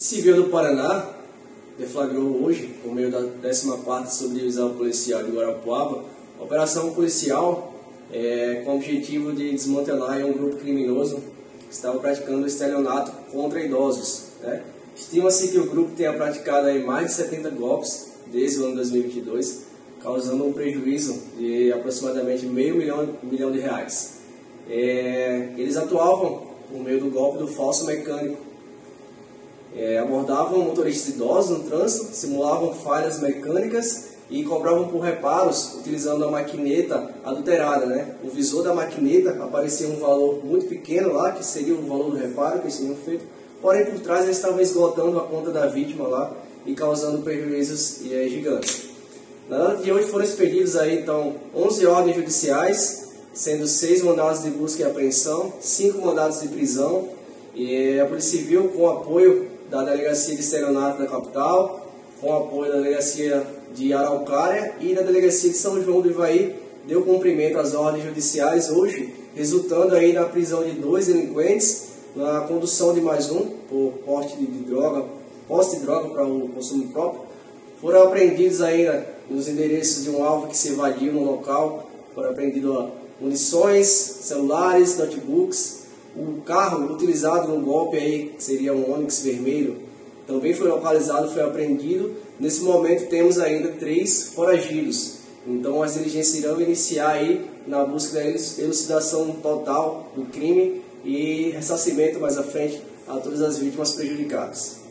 Civil do Paraná deflagrou hoje, por meio da 14ª Subdivisão Policial de Guarapuava, operação policial com o objetivo de desmantelar um grupo criminoso que estava praticando estelionato contra idosos. Estima-se que o grupo tenha praticado mais de 70 golpes desde o ano 2022, causando um prejuízo de aproximadamente meio milhão de reais. Eles atuavam por meio do golpe do falso mecânico. Abordavam motoristas idosos no trânsito, simulavam falhas mecânicas e cobravam por reparos utilizando a maquineta adulterada. O visor da maquineta aparecia um valor muito pequeno lá, que seria o valor do reparo que eles tinham feito, porém por trás eles estavam esgotando a conta da vítima lá e causando prejuízos gigantes. Na data de hoje foram expedidos então 11 ordens judiciais, sendo 6 mandados de busca e apreensão, 5 mandados de prisão, e a Polícia Civil, com apoio da Delegacia de Estelionato da capital, com apoio da Delegacia de Araucária e da Delegacia de São João do Ivaí, deu cumprimento às ordens judiciais hoje, resultando na prisão de 2 delinquentes, na condução de mais um por posse de droga para o consumo próprio. Foram apreendidos nos endereços de um alvo que se evadiu no local, foram apreendidos munições, celulares, notebooks. O carro utilizado no golpe que seria um Onix vermelho, também foi localizado, foi apreendido. Nesse momento temos ainda 3 foragidos. Então as diligências irão iniciar na busca da elucidação total do crime e ressarcimento mais à frente a todas as vítimas prejudicadas.